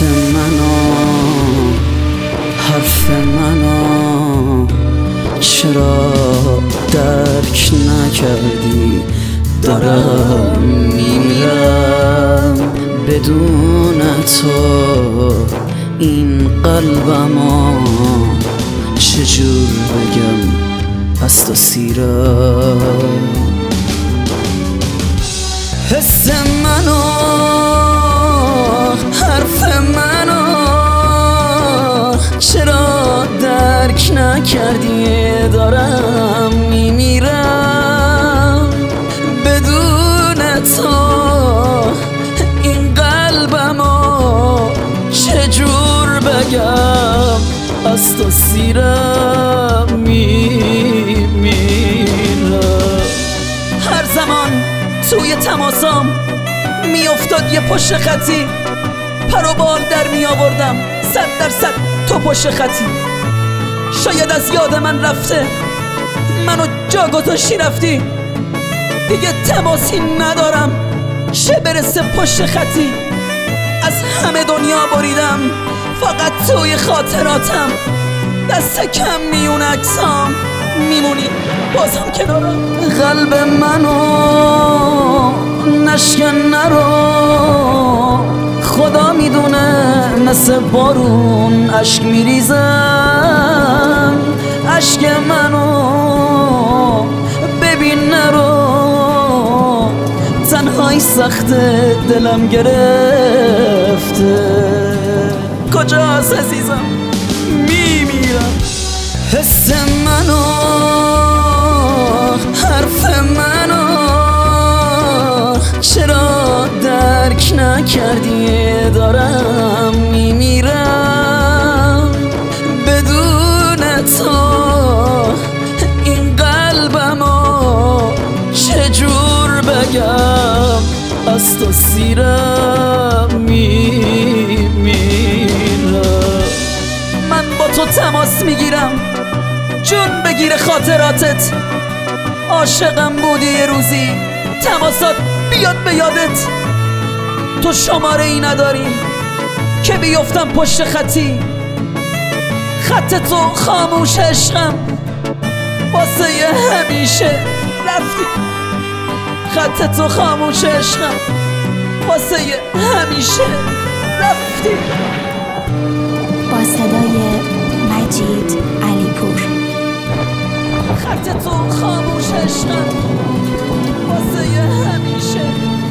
منو، حرف منو چرا درک نکردی؟ دارم میمیرم بدون تو، این قلبمو چجور بگم از تو سیرم. حس منو، حرف منو چرا درک نکردی؟ دارم میمیرم بدون تو، این قلبمو چجور بگم از تو سیرم میمیرم. هر زمان توی تماسام میافتاد یه پشت خطی، پر و بال در می آوردم 100% تو پشت خطی. شاید از یاد من رفته، منو جا گذاشتی رفتی، دیگه تماسی ندارم چه برسه پشت خطی. از همه دنیا بریدم فقط توی خاطراتم، دست کم میون عکسام میمونی بازم کنارم. قلب منو نشکن نرو، خدا میدونه مثل بارون اشک میریزم. اشک منو ببین نرو، تنهایی سخته دلم گرفته. کجاست عزیزم؟ میمیرم. حس منو، حرف منو چرا درک نکردی؟ دارم میمیرم بدون تو، این قلبمو چجور بگم از تو سیرم میمیرم. من با تو تماس میگیرم جون بگیر خاطراتت، عاشقم بودی یه روزی تماسات بیاد به یادت. تو شماره ای نداری که بیفتم پشت خطی، خط تو خاموش عشقم واسه یه همیشه رفتی. خط تو خاموش عشقم واسه یه همیشه رفتی. با صدای مجید علیپور. خط تو خاموش عشقم واسه یه همیشه